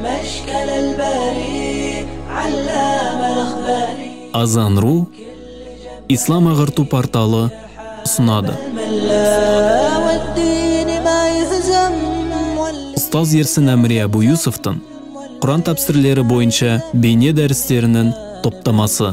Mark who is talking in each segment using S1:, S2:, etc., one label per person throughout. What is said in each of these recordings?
S1: Азан.ру Ислам ағарту порталы ұсынады. Ұстаз Ерсін Әміре Абу Юсуфтың Құран тәпсірлері бойынша бейне дәрістерінің топтамасы.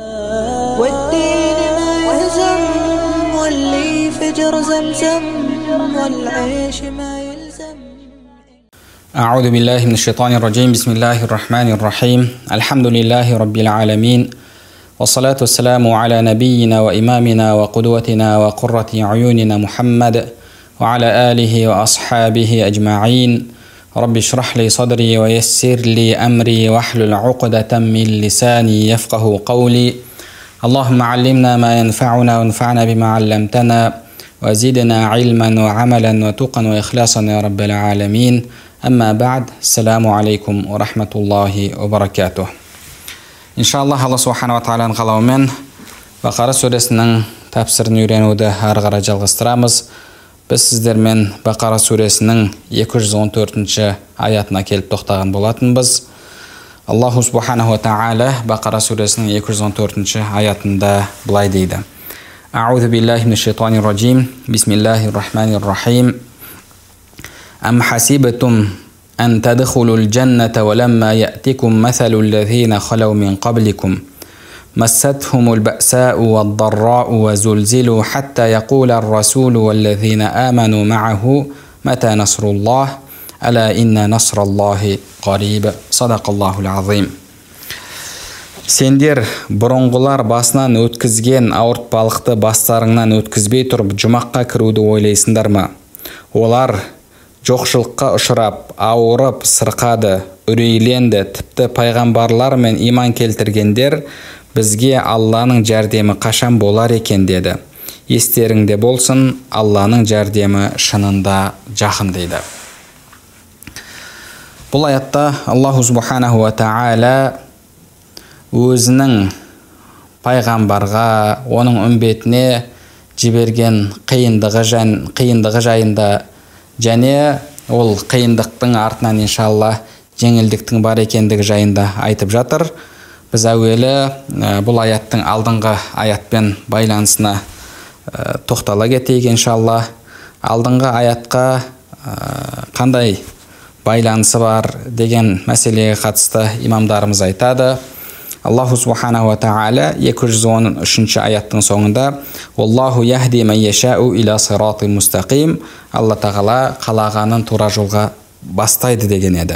S2: أعوذ بالله من الشيطان الرجيم بسم الله الرحمن الرحيم الحمد لله رب العالمين والصلاة والسلام على نبينا وإمامنا وقدوتنا وقرة عيوننا محمد وعلى آله وأصحابه أجمعين رب اشرح لي صدري ويسر لي أمري واحلل عقدة من لساني يفقه قولي اللهم علمنا ما ينفعنا وانفعنا بما علمتنا وزدنا علما وعملا وتقا وإخلاصا يا رب العالمين أما بعد السلام عليكم ورحمة الله وبركاته إنشاءالله الله سبحانه وتعالى қалауымен Бақара сүресінің тәпсірін үйренуді ары қарай жалғастырамыз. Біз сіздермен Бақара сүресінің 214-ші аятына келіп тоқтаған болатынбыз. Аллаху субханаху ва тағала Бақара сүресінің 214-ші аятында былай дейді: Аузу биллахи минаш шайтанир раджим. Бисмиллахир рахманир рахим. أم حسبتم أن تدخلوا الجنة ولما يأتكم مثل الذين خلوا من قبلكم مستهم البأساء والضراء وزلزلوا حتى يقول الرسول والذين آمنوا معه متى نصر الله ألا إن نصر الله قريب صدق الله العظيم. Сендер бұрынғылар басынан өткізген ауыртпалықты бастарыңнан өткізбей тұрып жұмаққа кіруді ойлайсыңдар ма? Олар жоқшылыққа ұшырап, ауырып, сырқады, үрейленді. Тіпті пайғамбарлар мен иман келтіргендер бізге Алланың жәрдемі қашан болар екен деді. Естеріңде болсын, Алланың жәрдемі шынында жақын дейді. Бұл аятта Аллаху субханаху ва тағала өзінің пайғамбарға, оның үмбетіне жіберген қиындығы жайында және ол қиындықтың артынан иншалла жеңілдіктің бар екендігі жайында айтып жатыр. Біз әуелі бұл аяттың алдыңғы аятпен байланысына тоқтала кетейік иншалла. Алдыңғы аятқа қандай байланысы бар деген мәселеге қатысты имамдарымыз айтады. Аллаху субханаху ва тағала 213-ші аяттың соңында «Аллаху яхди ман яшау иля сирати мустақим» Алла тағала қалағанын тура жолға бастайды деген еді.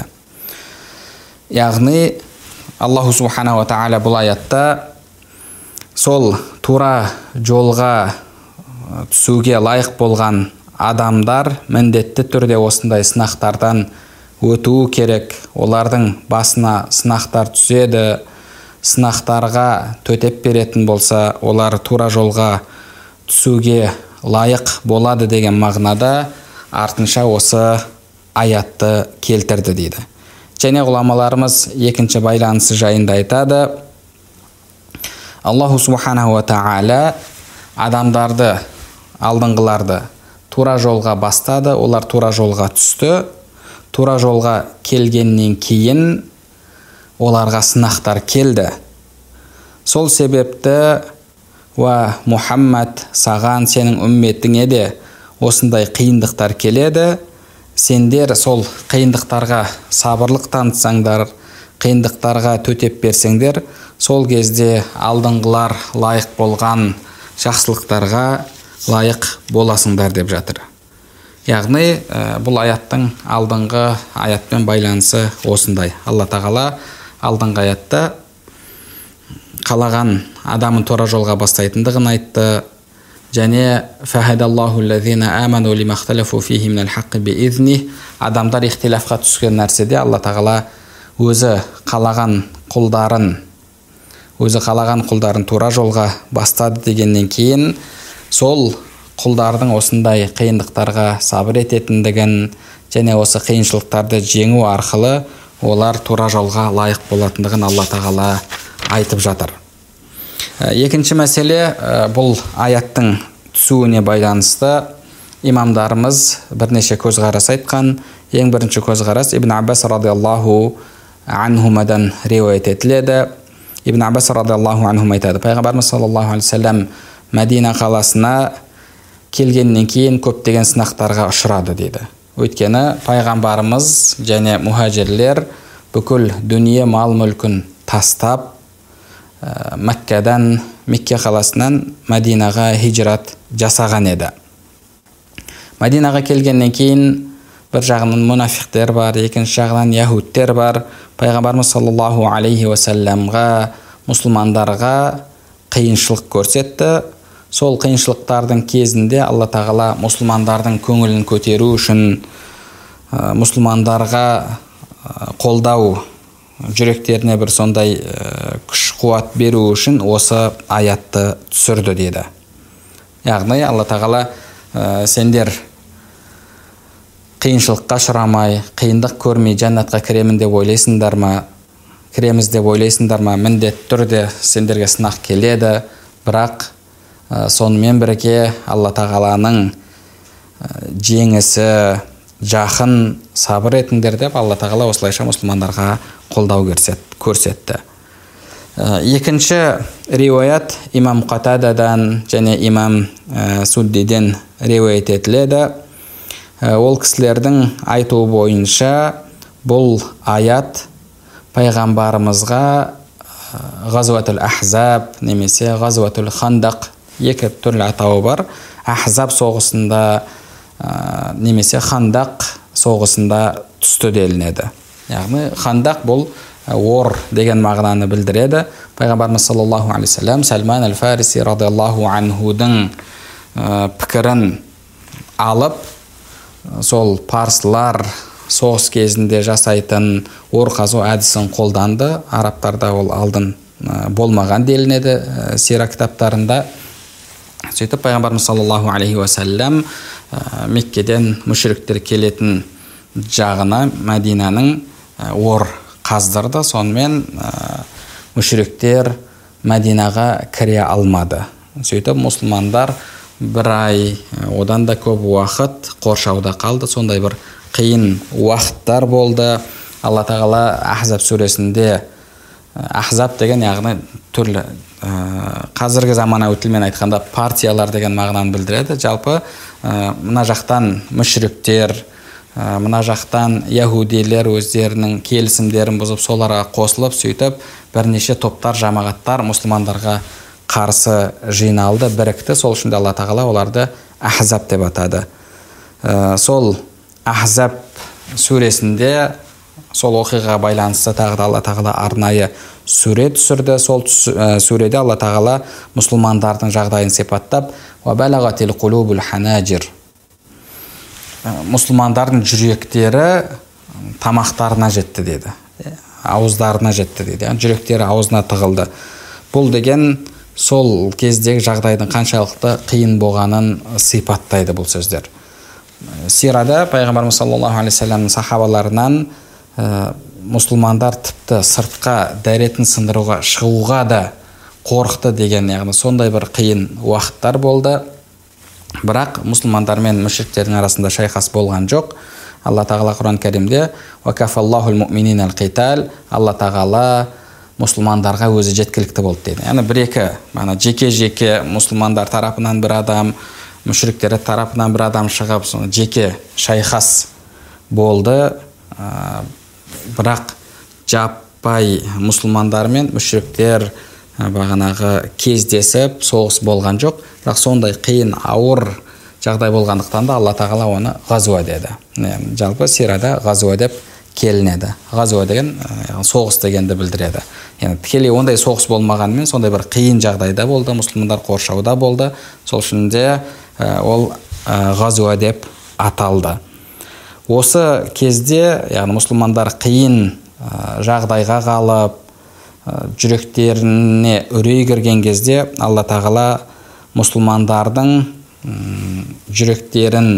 S2: Яғни Аллаху субханаху ва тағала бұл аятта сол тура жолға түсуге лайық болған адамдар міндетті түрде осындай сынақтардан өтуі керек. Олардың басына сынақтар түседі. Сынақтарға төтеп беретін болса, олар тура жолға түсуге лайық болады деген мағынада артынша осы аятты келтірді дейді. Және ғұламаларымыз екінші байланысы жайында айтады. Аллаху субханаху ва тағала адамдарды, алдыңғыларды тура жолға бастады, олар тура жолға түсті. Тура жолға келгеннен кейін оларға сынақтар келді. Сол себепті «Ва Мұхаммад, саған, сенің үмметіңе де осындай қиындықтар келеді. Сендер сол қиындықтарға сабырлық танытсаңдар, қиындықтарға төтеп берсеңдер, сол кезде алдыңғылар лайық болған жақсылықтарға лайық боласыңдар» деп жатыр. Яғни бұл аяттың алдыңғы аятпен байланысы осындай. Алла тағала алдыңғы аятта қалаған адамын тура жолға бастайтындығын айтты. Және фахадаллаху аллазина аману лимахталафу фихи минал хаққи биизни. Адамдар ихтилафқа түскен нәрседе Алла тағала өзі қалаған құлдарын тура жолға бастады дегеннен кейін сол құлдардың осындай қиындықтарға сабыр ететіндігін және осы қиыншылықтарды жеңу арқылы олар тура жолға лайық болатындығын Алла тағала айтып жатыр. Екінші мәселе, бұл аяттың түсуіне байланысты имамдарымыз бірнеше көзқарас айтқан. Ең бірінші көзқарас Ибн Аббас радиаллаху анхумадан риуаят етіледі. Ибн Аббас радиаллаху анхум айтады: пайғамбарымыз саллаллаху алейхи вассалам Мәдина қаласына келгеннен кейін көптеген сынақтарға ұшырады дейді. Өйткені пайғамбарымыз және мухаджирлер бүкіл дүние мал мүлкін тастап Мәккадан, Мекке қаласынан Мәдинаға хижрат жасаған еді. Мәдинаға келгеннен кейін бір жағынан мұнафиқтер бар, екінші жағынан яһудтер бар. Пайғамбарымыз саллаллаху алейхи уассаламға, мұсылмандарға қиыншылық көрсетті. Сол қиыншылықтардың кезінде Алла тағала мұсылмандардың көңілін көтеру үшін, мұсылмандарға қолдау, жүректеріне бір сондай күш қуат беру үшін осы аятты түсірді деді. Яғни Алла тағала сендер қиыншылыққа ұшырамай, қиындық көрмей жәннатқа кіреміз деп ойлайсыңдар ма? Міндетті түрде сендерге сынақ келеді, бірақ сонымен бірге Алла тағаланың жеңісі жақын, сабыр етіңдер деп Алла тағала осылайша мұсылмандарға қолдау көрсетті. Екінші риуаят имам Қатададан және имам Суддиден риуаят етіледі. Ол кісілердің айтуы бойынша бұл аят пайғамбарымызға ғазватул Ахзаб немесе ғазватул Хандақ, екі түрлі атауы бар, Ахзаб соғысында немесе Хандақ соғысында түсті делінеді. Яғни Хандақ бұл ор деген мағынаны білдіреді. Пайғамбарымыз саллаллаху алейхи вассалам Сальман аль-Фариси радиаллаху анхудың пікірін алып, сол парсылар соғыс кезінде жасайтын ор қазу әдісін қолданды. Арабтарда ол алдын болмаған делінеді сира кітаптарында. Сөйтіп пайғамбарымыз саллаллаху алейхи уассалам Меккеден мүшриктер келетін жағына Мәдинаның ор қаздырды. Сонымен мүшриктер Мәдинаға кіре алмады. Сөйтіп мұсылмандар бір ай, одан да көп уақыт қоршауда қалды. Сондай бір қиын уақыттар болды. Алла тағала Ахзаб сүресінде, Ахзаб деген яғни түрлі қазіргі заманауи тілмен айтқанда партиялар деген мағынаны білдіреді. Жалпы мына жақтан мүшриктер, мына жақтан яһудилер өздерінің келісімдерін бұзып соларға қосылып, сөйтіп бірнеше топтар, жамағаттар мұсылмандарға қарсы жиналды, бірікті. Сол үшін Алла тағала оларды Ахзаб деп атады. Сол Ахзаб сүресінде сол оқиғаға байланысты тағы да Алла тағала арнайы сүре түсірді. Сол сүреде Алла тағала мұсылмандардың жағдайын сипаттап: «Ва балағатил қулубул ханажир». Мұсылмандардың жүректері тамақтарына жетті деді, ауыздарына жетті деді. Жүректері аузына тығылды. Бұл деген сол кездегі жағдайдың қаншалықты қиын болғанын сипаттайды бұл сөздер. Сирада пайғамбарымыз саллаллаху алейхи вассаламның сахабаларынан мұсылмандар тіпті сыртқа дәретін сындыруға шығуға да қорықты деген, яғни сондай бір қиын уақыттар болды. Бірақ мұсылмандар мен мүшриктердің арасында шайқас болған жоқ. Алла тағала Құран кәрімде «Вакафаллахул муъминина ал-қитал», Алла тағала мұсылмандарға өзі жеткілікті болды дейді. Яғни бір-екі жеке мұсылмандар тарапынан бір адам, мүшриктер тарапынан бір адам шығып, жеке шайқас болды. Бірақ жаппай мұсылмандар мен мүшриктер бағанағы кездесіп соғыс болған жоқ. Бірақ сондай қиын, ауыр жағдай болғандықтан да Алла тағала оны ғазуа деді. Жалпы сирада ғазуа деп келінеді. Ғазуа деген соғыс дегенді білдіреді. Яғни тікелей ондай соғыс болмағанымен сондай бір қиын жағдайда болды, мұсылмандар қоршауда болды. Сол үшін де ол ғазуа деп аталды. Осы кезде, яғни мұсылмандар қиын жағдайға қалып, жүректеріне үрей кірген кезде Алла тағала мұсылмандардың жүректерін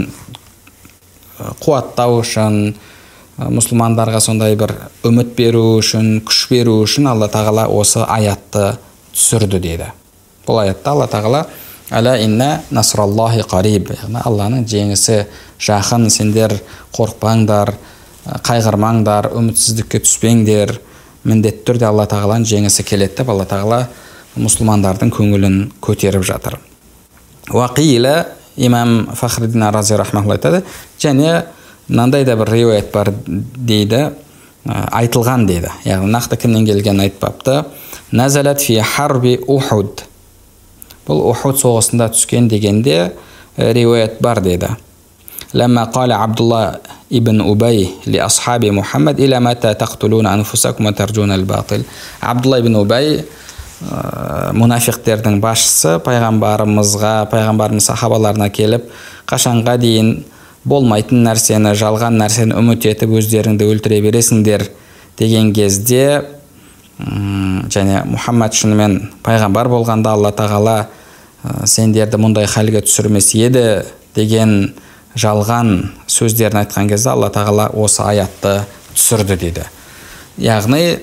S2: қуаттау үшін, мұсылмандарға сондай бір үміт беру үшін, күш беру үшін Алла тағала осы аятты түсірді дейді. Бұл аятта Алла тағала Ала инна насраллахи қариб. Алланың жеңісі жақын, сендер қорықпаңдар, қайғырмаңдар, үмітсіздікке түспеңдер. Міндетті түрде Алла тағаланың жеңісі келеді деп Алла тағала мұсылмандардың көңілін көтеріп жатыр. Уақилә имам Фахриддин Рази рахматулла айтады, және мынандай да бір риуаят бар дейді, айтылған дейді. Яғни нақты кімнен келгенін айтпапты. Назалат фи харби Ухуд. Бұл Ухуд соғысында түскен дегенде риуаят бар дейді. Лама қала Абдулла ибн Убай ли асхаби Мухаммад иля мата тақтулуна анфусакум ва тарджуна ал-батил. Абдулла ибн Убай мұнафиқтердің басшысы, пайғамбарымыз сахабаларына келіп, қашанға дейін болмайтын нәрсені, жалған нәрсені үміт етіп өздеріңді өлтіре бересіңдер деген кезде, және Мұхаммад шынымен пайғамбар болғанда Алла тағала сендерді мұндай халге түсірмес еді деген жалған сөздерін айтқан кезде Алла тағала осы аятты түсірді дейді. Яғни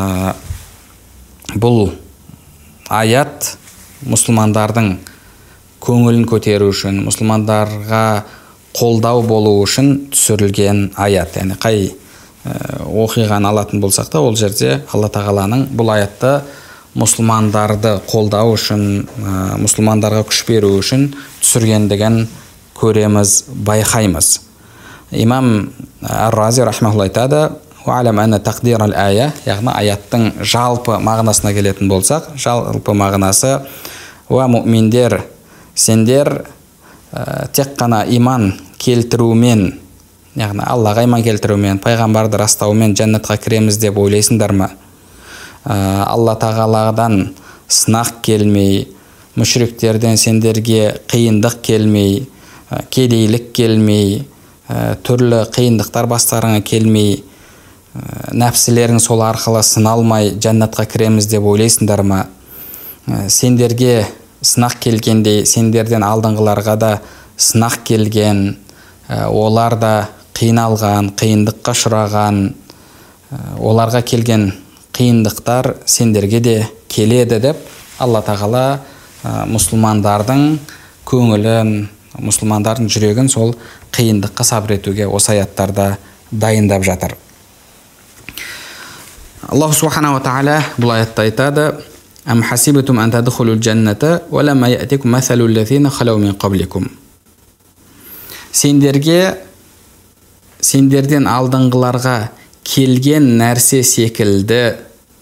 S2: бұл аят мұсылмандардың көңілін көтеру үшін, мұсылмандарға қолдау болу үшін түсірілген аят. Яғни қай оқиғаны алатын болсақ та, ол жерде Алла тағаланың бұл аятты мұсылмандарды қолдау үшін, мұсылмандарға күш беру үшін түсіргендігін көреміз, байқаймыз. Имам Ар-Рази рахматулла айтады, «Уалам анна тақдир ал-ая», яғни аяттың жалпы мағынасына келетін болсақ, жалпы мағынасы «Уа мұъминдер, сендер тек қана иман келтірумен, яғни Аллаға иман келтірумен, пайғамбарды растаумен жәннатқа кіреміз деп ойлайсыңдар ма? Алла тағаладан сынақ келмей, мүшриктерден сендерге қиындық келмей, кедейлік келмей, түрлі қиындықтар бастарыңа келмей, нәпсілерің сол арқылы сыналмай жәннатқа кіреміз деп ойлайсыңдар ма? Сендерге сынақ келгенде, сендерден алдыңғыларға да сынақ келген, олар да қиналған, қиындыққа ұшыраған, оларға келген қиындықтар сендерге де келеді деп Алла тағала мұсылмандардың көңілін, мұсылмандардың жүрегін сол қиындыққа сабыр етуге осы аяттарда дайындап жатыр. Аллах субхана ва тағала бұл аятта айтады: «Ам хасибтум ан тадхулул джанната ва лама я'тикум масалул лазина халау мин qablikum». Сендерден алдыңғыларға келген нәрсе секілді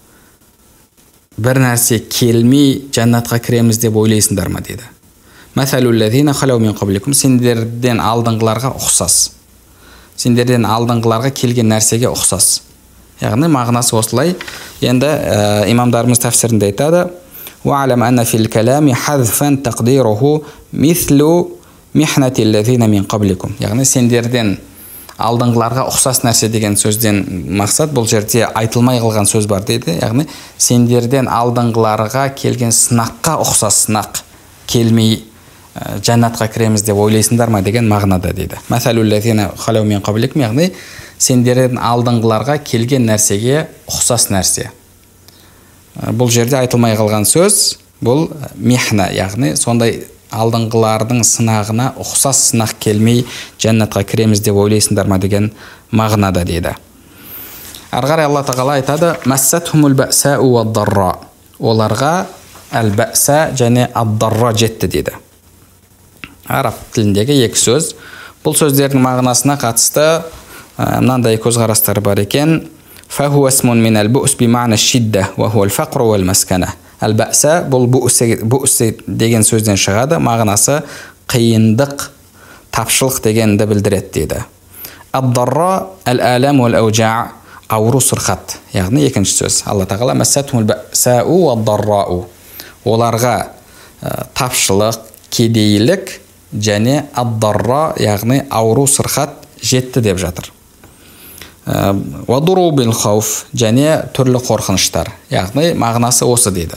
S2: бір нәрсе келмей жәннатқа кіреміз деп ойлайсыңдар ма дейді. Масалул лазина халау мин qablikum, сендерден алдыңғыларға ұқсас. Сендерден алдыңғыларға келген нәрсеге ұқсас. Яғни мағынасы осылай. Енді имамдарымыз тәфсірінде айтады: «Уалам анна фил калами хазфан тақдируху мислу михнати лазина мин qablikum». Яғни сендерден алдыңғыларға ұқсас нәрсе деген сөзден мақсат бұл жерде айтылмай қалған сөз бар дейді. Яғни сендерден алдыңғыларға келген сынаққа ұқсас сынақ келмей жәннатқа кіреміз деп ойлайсыңдар ма деген мағынада дейді. Масалул лазина халау мин qablikum, яғни сендерден алдыңғыларға келген нәрсеге ұқсас нәрсе. Бұл жерде айтылмай қалған сөз, бұл михна, яғни сондай алдыңғылардың сынағына ұқсас сынақ келмей жәннатқа кіреміз деп ойлайсыңдар ма деген мағынада дейді. Арғар Алла тағала айтады: «Массатхумул бәсәу вад-дарра». Оларға әл-бәса және ад-дарра жетті дейді. Араб тіліндегі екі сөз. Бұл сөздердің мағынасына қатысты мынандай көзқарастар бар екен. «Фаху асмун мин ал-бу'с бимa'на аш-шидда ва хуа ал-фақр ва ал-маскана». Әл-бәса бұл бу'с деген сөзден шығады, мағынасы қиындық, тапшылық дегенді білдіреді дейді. Ад-дарра ал-алам ва ал-аужа', ауру сырқат. Яғни екінші сөз. Алла тағала массатхумул бәсәу вад-даррау. Оларға тапшылық, кедейлік және ад-дарра, яғни ауру сырқат жетті деп жатыр. Вадуру бил хауф, және түрлі қорқыныштар. Яғни мағынасы осы дейді.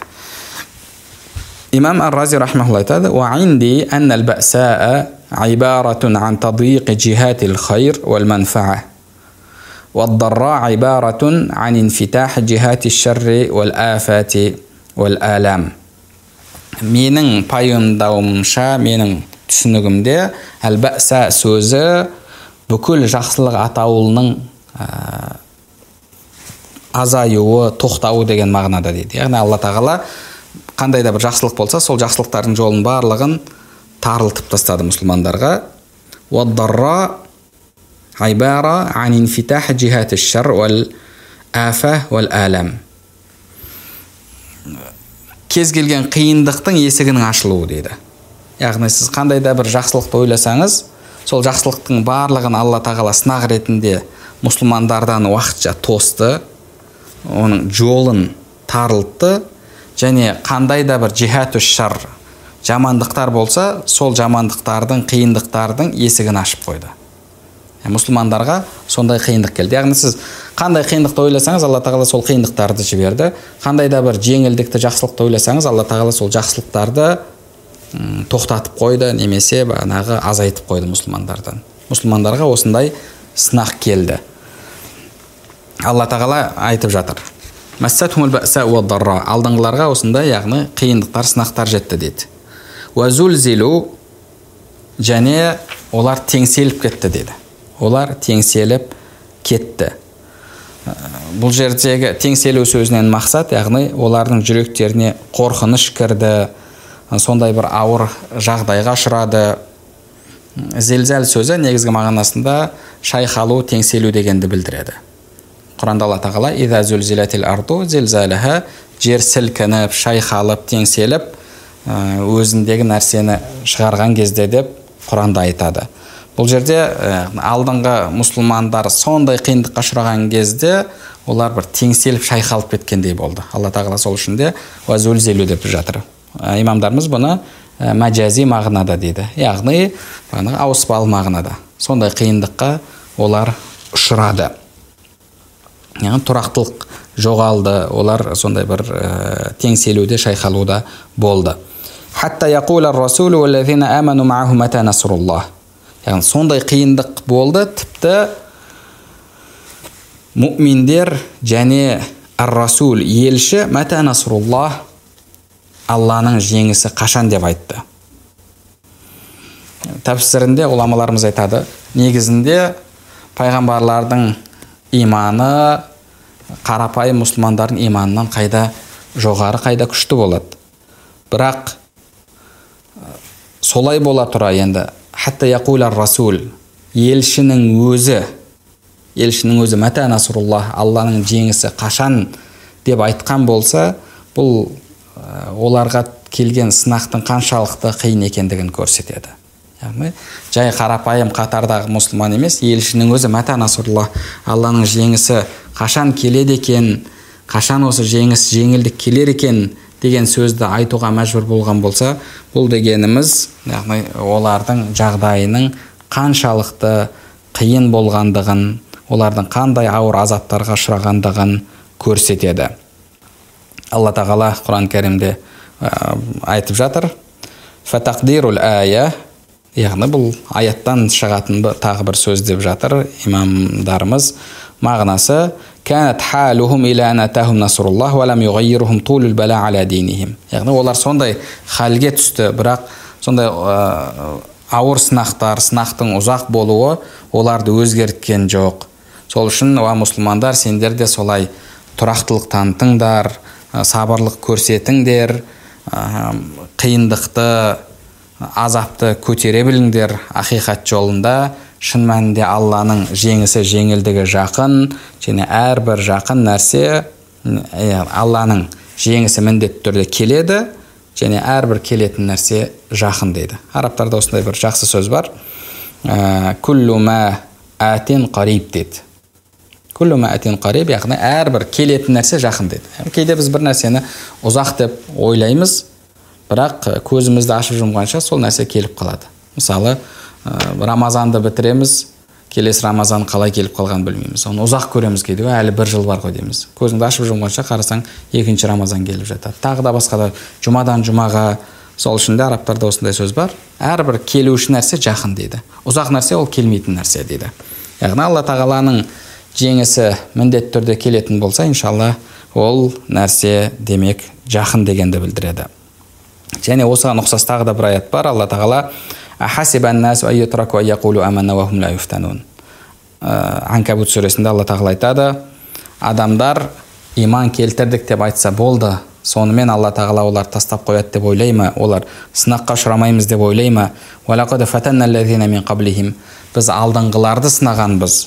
S2: Имам Ар-Рази рахматулла айтады: «Ва инди анна ал-бәсаа ибаратун ан тадиқ джихати ал-хайр вал-манфаа, вад-дарра ибаратун ан инфитах джихати аш-шарри вал-афати вал-алам». менің пайымдауымша, менің түсінігімде әл-бәса сөзі бүкіл жақсылық атаулының азаюы, тоқтауы деген мағынада дейді. Яғни Алла тағала қандай да бір жақсылық болса, сол жақсылықтардың жолын барлығын тарылтып тастады мұсылмандарға. Уад-дарра айбара ан инфитах жихат аш-шар вал афа вал алам. Кез келген қиындықтың есігінің ашылуы дейді. Яғни сіз қандай да бір жақсылықты ойласаңыз, сол жақсылықтың барлығын Алла тағала сынақ ретінде мұсылмандардан уақытша тосты, оның жолын тарылтты, және қандай да бір жихат аш-шар жамандықтар болса, сол жамандықтардың, қиындықтардың есігін ашып қойды. Мұсылмандарға сондай қиындық келді. Яғни сіз қандай қиындықты ойласаңыз, Алла тағала сол қиындықтарды жіберді. Қандай да бір жеңілдікті, жақсылықты ойласаңыз, Алла тағала сол жақсылықтарды тоқтатып қойды, немесе бағанағы азайтып қойды мұсылмандардан. Мұсылмандарға осындай сынақ келді. Алла тағала айтып жатыр. Массатхумул бәса уад-дарра. Алдыңғыларға осындай, яғни қиындықтар, сынақтар жетті дейді. Уазулзилу, және олар теңселіп кетті дейді. Олар теңселіп кетті. Бұл жердегі теңселу сөзінен мақсат, яғни олардың жүректеріне қорқыныш кірді, сондай бір ауыр жағдайға ұшырады. Зилзал сөзі негізгі мағынасында шайқалу, теңселу дегенді білдіреді. Құранда Алла тағала «Иза зулзилатил арду зилзалаха», жер сілкініп, шайқалып, теңселіп, өзіндегі нәрсені шығарған кезде деп Құранда айтады. Бұл жерде алдыңғы мұсылмандар сондай қиындыққа ұшыраған кезде олар бір теңселіп, шайқалып кеткендей болды. Алла тағала сол үшін де «Уазулзилу» деп жатыр. Имамдарымыз бұны мәжази мағынада дейді. Яғни ауыспалы мағынада. Сондай қиындыққа олар ұшырады. Яғни тұрақтылық жоғалды, олар сондай бір теңселуде, шайқалуда болды. Хатта яқулар расулу валлазина аману мааху мата насруллах. Яғни сондай қиындық болды, тіпті мұъминдер және ар-расул, елші, мата насруллах, Алланың жеңісі қашан деп айтты. Тәпсірінде ғұламаларымыз айтады, негізінде пайғамбарлардың иманы қарапайым мұсылмандардың иманынан қайда жоғары, қайда күшті болады. Бірақ солай бола тұра енді хатта яқулар расул, елшінің өзі мата насруллах, Алланың жеңісі қашан деп айтқан болса, бұл оларға келген сынақтың қаншалықты қиын екендігін көрсетеді. Яғни жай қарапайым қатардағы мұсылман емес, елшінің өзі мата насруллах, Алланың жеңісі қашан келеді екен, қашан осы жеңіс, жеңілдік келер екен деген сөзді айтуға мәжбүр болған болса, бұл дегеніміз, яғни олардың жағдайының қаншалықты қиын болғандығын, олардың қандай ауыр азаптарға ұшырағандығын көрсетеді. Алла тағала Құран кәрімде айтып жатыр. Фатақдирул ая, яғни бұл аяттан шығатын тағы бір сөз деп жатыр имамдарымыз. Мағынасы «Кәнәт халухум иля анатахум насруллах ва лам юғаййирухум тулул бала аля динихим». Яғни олар сондай халге түсті, бірақ сондай ауыр сынақтың ұзақ болуы оларды өзгерткен жоқ. Сол үшін мұсылмандар, сендер де солай тұрақтылық танытыңдар, сабырлық көрсетіңдер, қиындықты, азапты көтере біліңдер. Ақиқат жолында шын мәнінде Алланың жеңісі, жеңілдігі жақын, және әрбір жақын нәрсе Алланың жеңісі міндетті түрде келеді, және әрбір келетін нәрсе жақын дейді. Арабтарда осындай бір жақсы сөз бар. Күллу ма атин қариб дейді. Күллу ма атин қариб, яғни әрбір келетін нәрсе жақын дейді. Кейде біз бір нәрсені ұзақ деп ойлаймыз, бірақ көзімізді ашып жұмғанша сол нәрсе келіп қалады. Мысалы, Рамазанды бітіреміз, келесі Рамазан қалай келіп қалғанын білмейміз. Оны ұзақ көреміз кейде, әлі бір жыл бар ғой дейміз. Көзіңді ашып жұмғанша қарасаң, екінші Рамазан келіп жатады. Тағы да басқа да жұмадан жұмаға. Сол үшін де арабтарда осындай сөз бар. Әрбір келуші нәрсе жақын дейді. Ұзақ нәрсе ол келмейтін нәрсе дейді. Яғни Алла тағаланың жеңісі міндетті түрде келетін болса, иншалла, ол нәрсе демек жақын дегенді білдіреді. Және осыған ұқсас тағы да бір аят бар. Алла тағала Анкабут сүресінде Алла тағала айтады: адамдар иман келтірдік деп айтса болды, сонымен Алла тағала олар тастап қояды деп ойлай ма? Олар сынаққа ұшырамаймыз деп ойлай ма? Біз алдыңғыларды сынағанбыз.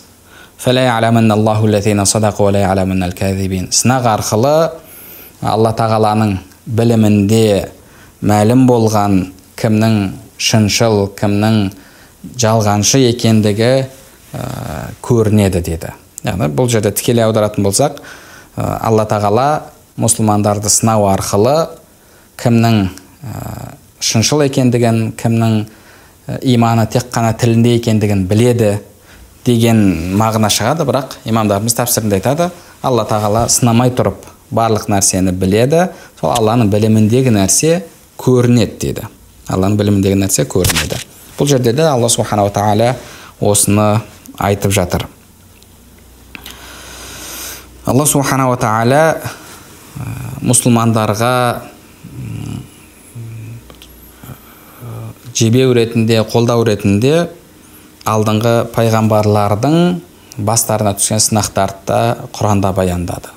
S2: Сынақ арқылы Алла тағаланың білімінде мәлім болған кімнің шыншыл, кімнің жалғаншы екендігі көрінеді деді. Яғни бұл жерде тікелей аударатын болсақ, Алла тағала мұсылмандарды сынау арқылы кімнің шыншыл екендігін, кімнің иманы тек қана тілінде екендігін біледі деген мағына шығады. Бірақ имамдарымыз тәпсірінде айтады, Алла тағала сынамай тұрып барлық нәрсені біледі, сол Алланың біліміндегі нәрсе көрінеді дейді. Алланың біліміндегі нәрсе көрінеді. Бұл жерде де Алла субханала тағала осыны айтып жатыр. Алла субханала тағала мұсылмандарға жебеу ретінде, қолдау ретінде алдыңғы пайғамбарлардың бастарына түскен сынақтарды Құранда баяндады.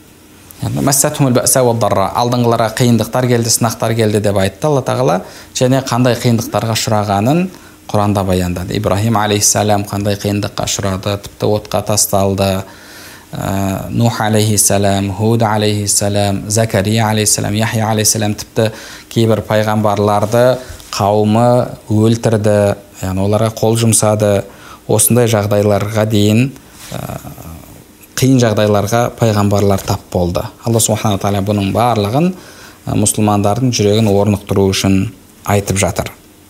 S2: Алдыңғыларға қиындықтар келді, сынақтар келді деп айтты Алла тағала, және қандай қиындықтарға ұшырағанын Құранда баяндады. Ибрахим алейхиссалам қандай қиындыққа ұшырады, тіпті отқа тасталды. Нух алейхиссалам, Худ алейхиссалам, Закария алейхиссалам, Яхия алейхиссалам тіпті кейбір пайғамбарларды қауымы өлтірді, яғни оларға қол жұмсады. Осындай жағдайларға дейін, қиын жағдайларға пайғамбарлар тап болды. Алла субханала тағала бұның барлығын мұсылмандардың жүрегін орнықтыру үшін айтып жатыр.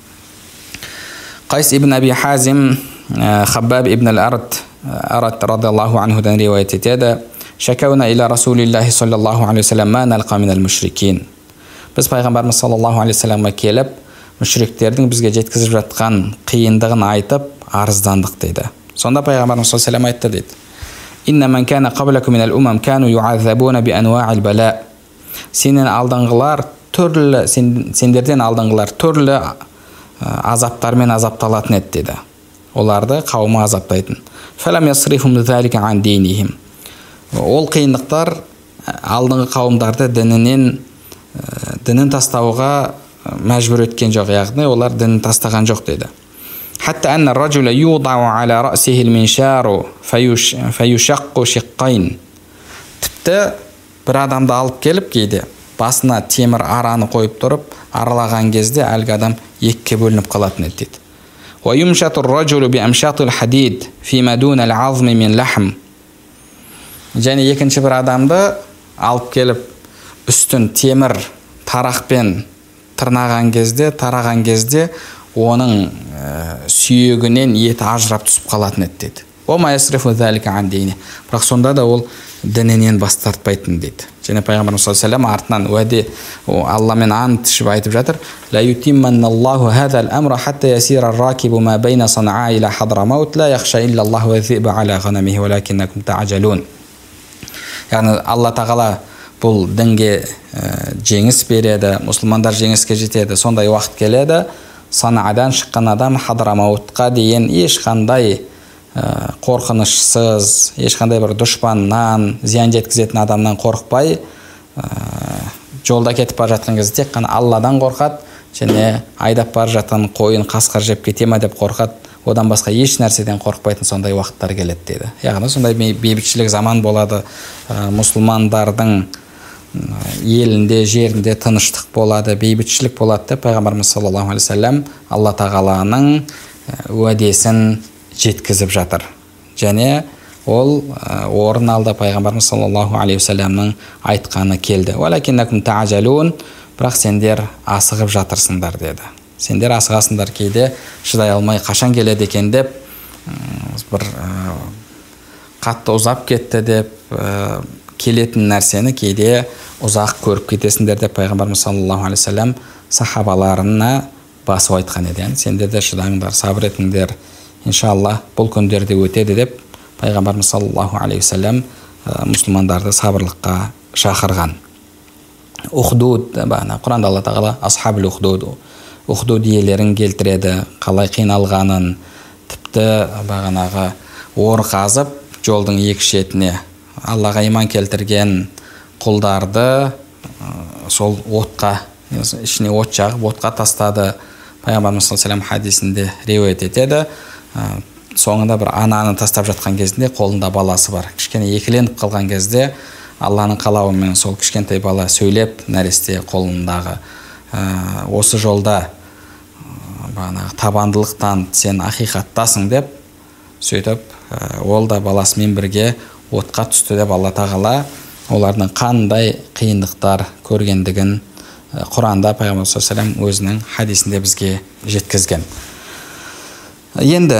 S2: Қайс ибн Аби Хазим Хаббаб ибн ал-Арат радиаллаху анхудан риуаят етеді: шакауна иля расулиллахи саллаллаху алейхи вассалам ма налқа минал мушрикин. Біз пайғамбарымыз саллаллаху алейхи вассаламға келіп, мүшриктердің бізге жеткізіп жатқан қиындығын айтып арыздандық дейді. Сонда пайғамбарымыз саллаллаху алейхи вассалам айтты дейді: инна ман кана қаблакум минал умам кану юазабуна би анва'ил бала. Сендерден алдыңғылар түрлі азаптармен азапталатын еді деді. Оларды қауымы азаптайтын. Фалам ясрифум залика ан динихим. Ол қиындықтар алдыңғы қауымдарды дінін тастауға мәжбүр еткен жоқ, яғни олар дінін тастаған жоқ деді. Хатта анна ражула юдау аля расихи миншару фаюшаққу шиққайн. Тіпті бір адамды алып келіп, кейде басына темір араны қойып тұрып, аралаған кезде әлгі адам екіге бөлініп қалатын еді дейді. ويمشط الرجل بأمشاط الحديد فيما دون العظم من لحم. Және екінші бір адамды алып келіп, үстін темір тарақпен тараған кезде оның сүйегінен еті ажырап түсіп қалатын еді дейді. Бірақ сонда да ол дінінен бас тартпайтын дейді. Және пайғамбарымыз саллаллаху алейхи ва саллям артынан уәде, Алламен ант ішіп айтып жатыр: ла ютимманналлаху хазал амра хатта ясира ракибу ма байна санаа иля хадрамаут ла яхша иллаллаху ва зиба аля ғанамихи валакиннакум та'ажалун. Яғни Алла тағала бұл дінге жеңіс береді, мұсылмандар жеңіске жетеді. Сондай уақыт келеді, Санаадан шыққан адам Хадрамаутқа дейін ешқандай қорқынышсыз, ешқандай бір дұшпаннан, зиян жеткізетін адамнан қорықпай, жолда кетіп бара жатқан кезде тек қана Алладан қорқады, және айдап бара жатқан қойын қасқыр жеп кете ме деп қорқады. Одан басқа еш нәрседен қорықпайтын сондай уақыттар келеді дейді. Яғни сондай бейбітшілік заман болады, мұсылмандардың елінде, жерінде тыныштық болады, бейбітшілік болады деп пайғамбарымыз саллаллаху алейхи ва саллям Алла тағаланың уәдесін жеткізіп жатыр. Және ол орын алды, пайғамбарымыз саллаллаху алейхи ва саллямның айтқаны келді. Валакиннакум та'ажалун, бірақ сендер асығып жатырсыңдар деді. Сендер асығасыңдар, кейде шыдай алмай қашан келеді екен деп, бір қатты ұзап кетті деп, келетін нәрсені кейде ұзақ көріп кетесіңдер деп пайғамбарымыз саллаллаху алейхи ва саллям сахабаларына басып айтқан еді. Сендер де шыдаңдар, сабыр етіңдер, иншалла бұл күндерде өтеді деп пайғамбарымыз саллаллаху алейхи ва саллям мұсылмандарды сабырлыққа шақырған. Ухдуд, бағана Құранда Алла тағала асхабул ухдуд иелерін келтіреді, қалай қиналғанын, тіпті бағанағы ор қазып жолдың екі шетіне Аллаға иман келтірген құлдарды сол отқа, ішіне от жағып отқа тастады. Пайғамбарымыз саллаллаху алейхи хадисінде риуаят етеді. Соңында бір ананы тастап жатқан кезінде қолында баласы бар. Кішкене екіленіп қалған кезде Алланың қалауымен сол кішкентай бала сөйлеп нәресте қолындағы осы жолда табандылықтан сен ақиқаттасың деп сөйтіп ол да баласымен бірге отқа түсті деп Алла тағала олардың қандай қиындықтар көргендігін Құранда Пайғамбар саллаллаху алейхи вассалам өзінің хадисінде бізге жеткізген. Енді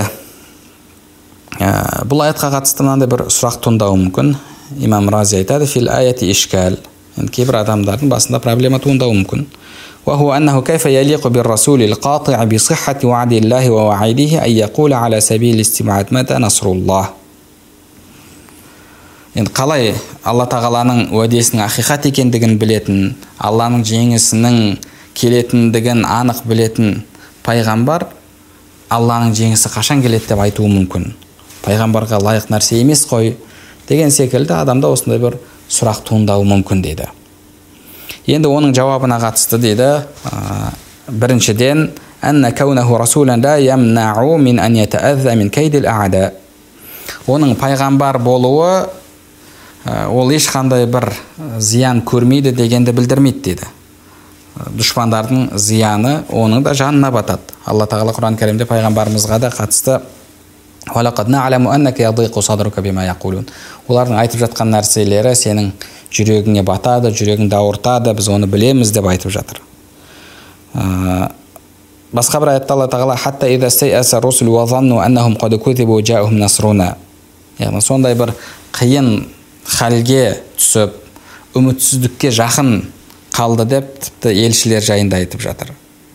S2: бұл аятқа қатысты мынандай бір сұрақ туындауы мүмкін. Имам Рази айтады: "Фил аяти ишкал". Кейбір адамдардың басында проблема туындауы мүмкін. وهو أنه كيف يليق بالرسول القاطع بصحة وعد الله ووعيده أن يقول على سبيل الاستبعاد متى نصر الله. Енді қалай Алла тағаланың уәдесінің ақиқат екендігін білетін, Алланың жеңісінің келетіндігін анық білетін пайғамбар Алланың жеңісі қашан келеді деп айтуы мүмкін. Пайғамбарға лайық нәрсе емес қой деген секілді адамда осындай бір сұрақ туындауы мүмкін дейді. Енді оның жауабына қатысты дейді, біріншіден анна каунаху расулан ла ямнау мин ан ятаазза мин кайдил а'да. Оның пайғамбар болуы ол ешқандай бір зиян көрмейді дегенді білдірмейді дейді. Дұшпандардың зияны оның да жанына батады. Алла тағала Құран кәрімде пайғамбарымызға да қатысты وَلَقَدْ نَعْلَمُ أَنَّكَ يَضِيقُ صَدْرُكَ بِمَا يَقُولُونَ. Олардың айтып жатқан нәрселері сенің жүрегіңе батады, жүрегіңді ауыртады, біз оны білеміз деп айтып жатыр. Басқа бір аятта Алла тағала хатта иза стайаса русул ва занну аннахум қад кузибу жаухум насруна. Яғни сондай бір қиын халге түсіп, үмітсіздікке жақын қалды деп тіпті елшілер жайында айтып жатыр.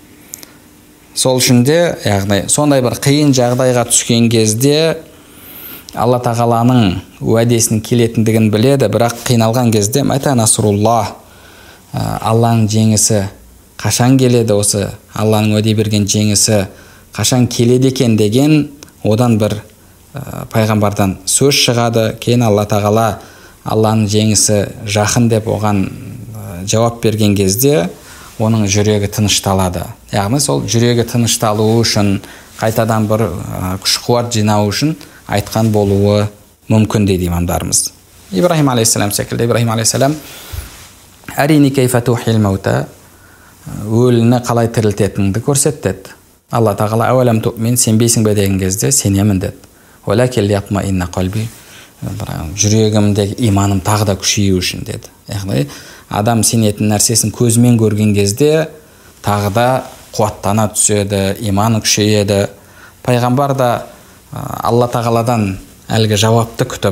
S2: Сол үшін де, яғни сондай бір қиын жағдайға түскен кезде Алла тағаланың уәдесінің келетіндігін біледі, бірақ қиналған кезде мата насруллах, Алланың жеңісі қашан келеді, осы Алланың уәде берген жеңісі қашан келеді екен деген одан бір пайғамбардан сөз шығады. Кейін Алла тағала Алланың жеңісі жақын деп оған жауап берген кезде оның жүрегі тынышталады. Яғни сол жүрегі тынышталуы үшін, қайтадан бір күш-қуат жинау үшін айтқан болуы мүмкін дейді имамдарымыз. Ибрахим алейхиссалам секілді. Ибрахим алейхиссалам арини кейфа тухил маута, өліні қалай тірілтетініңді көрсетті. Алла тағала әуәләм туъмин, сенбейсің бе деген кезде сенемін деді. Уәләкин лияқмаинна қалби, жүрегімдегі иманым тағы да күшею үшін деді. Яғни адам сенетін нәрсесін көзімен көрген кезде тағы да қуаттана түседі, иманы күшейеді. Пайғамбар да Алла тағаладан әлгі жауапты күтіп,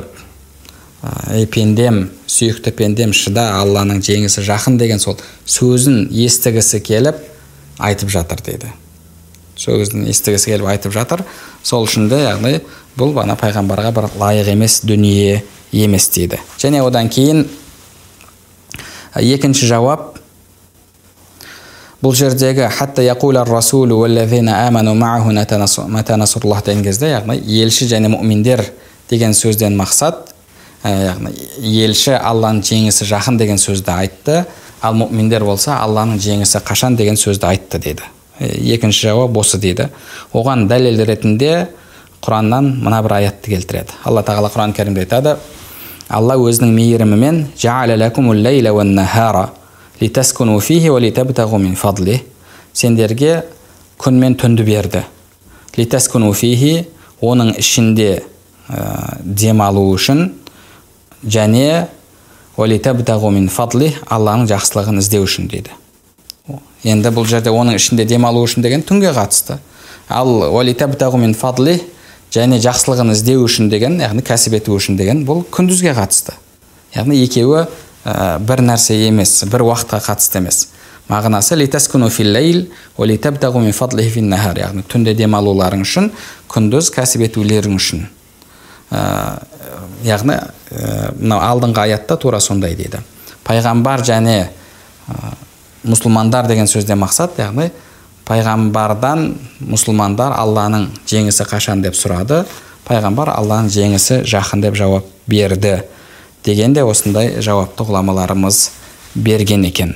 S2: ей пендем, сүйікті пендем, шыда, Алланың жеңісі жақын деген сол сөзін естігісі келіп айтып жатыр дейді. Сөзін естігісі келіп айтып жатыр. Сол үшін де, яғни бұл бана пайғамбарға бір лайық емес дүние емес дейді. Және одан кейін екінші жауап бұл жердегі хатта яқулар расулу валлазина аману мааху мата насруллах деген кезде, яғни елші және мұъминдер деген сөзден мақсат, яғни елші Алланың жеңісі жақын деген сөзді айтты, ал мұъминдер болса Алланың жеңісі қашан деген сөзді айтты дейді. Екінші жауап осы дейді. Оған дәлел ретінде Құраннан мына бір аятты келтіреді. Алла тағала Құран кәрімде айтады: Алла өзінің мейірімімен жа'ала лакумул лейла уан нахара литаскуну фихи ва литабтагу мин фадлих, сендерге күн мен түнді берді. Литаскуну фихи, оның ішінде демалу үшін, және ва литабтагу мин фадлих, Алланың жақсылығын іздеу үшін дейді. Енді бұл жерде оның ішінде демалу үшін деген түнге қатысты. Ал ва литабтагу мин фадлих, және жақсылығын іздеу үшін деген, яғни кәсіп ету үшін деген, бұл күндізге қатысты. Яғни екеуі бір нәрсе емес, бір уақытқа қатысты емес. Мағынасы литаскуну фил лейл ва литабтагу мин фадлихи фин нахар, яғни түнде демалуларың үшін, күндіз кәсіп етулерің үшін. Яғни мынау алдыңғы аятта тура сондай дейді. Пайғамбар және мұсылмандар деген сөзден мақсат, яғни пайғамбардан мұсылмандар Алланың жеңісі қашан деп сұрады. Пайғамбар Алланың жеңісі жақын деп жауап берді дегенде осындай жауапты ғұламаларымыз берген екен.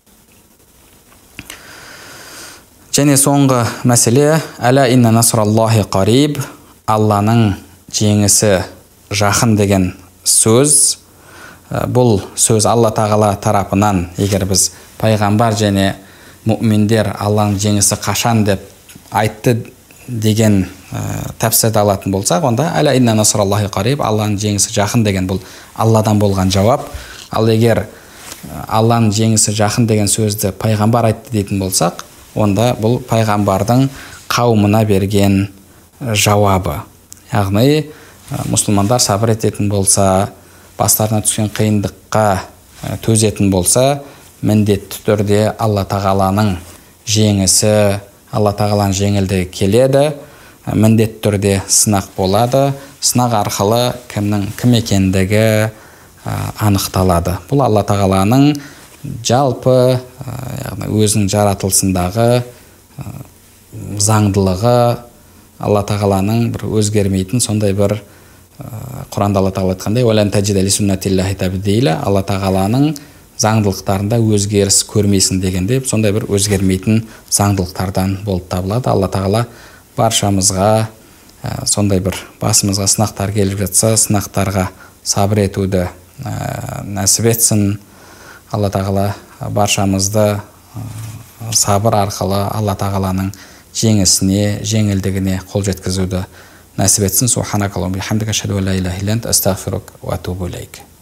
S2: Және соңғы мәселе әла инна насраллахи қариб, Алланың жеңісі жақын деген сөз. Бұл сөз Алла тағала тарапынан, егер біз пайғамбар және мүминдер Алланың жеңісі қашан деп айтты деген тәпсірді алатын болсақ, онда әла инна насраллахи қариб, Алланың жеңісі жақын деген бұл Алладан болған жауап. Ал егер Алланың жеңісі жақын деген сөзді пайғамбар айтты дейтін болсақ, онда бұл пайғамбардың қауымына берген жауабы. Яғни мұсылмандар сабыр ететін болса, бастарына түскен қиындыққа төзетін болса, міндетті түрде Алла тағаланың жеңісі, Алла тағаланың жеңілдігі келеді, міндетті түрде сынақ болады. Сынақ арқылы кімнің кім екендігі анықталады. Бұл Алла тағаланың жалпы өзінің жаратылысындағы заңдылығы, Алла тағаланың бір өзгермейтін сондай бір Құранда Алла тағала айтқандай «Уәлән тәджида ли сүннатиллахи табдила», Алла тағаланың заңдылықтарында өзгеріс көрмейсің дегенде сондай бір өзгермейтін заңдылықтардан болып табылады. Алла тағала баршамызға сондай бір басымызға сынақтар келіп жатса, сынақтарға сабыр етуді нәсіп етсін. Алла тағала баршамызды сабыр арқылы Алла тағаланың жеңісіне, жеңілдігіне қол жеткізуді нәсіп етсін. Субханакаллахумма бихамдика, ашһаду ан ла илаха илля анта, астағфирука ва атубу илейк.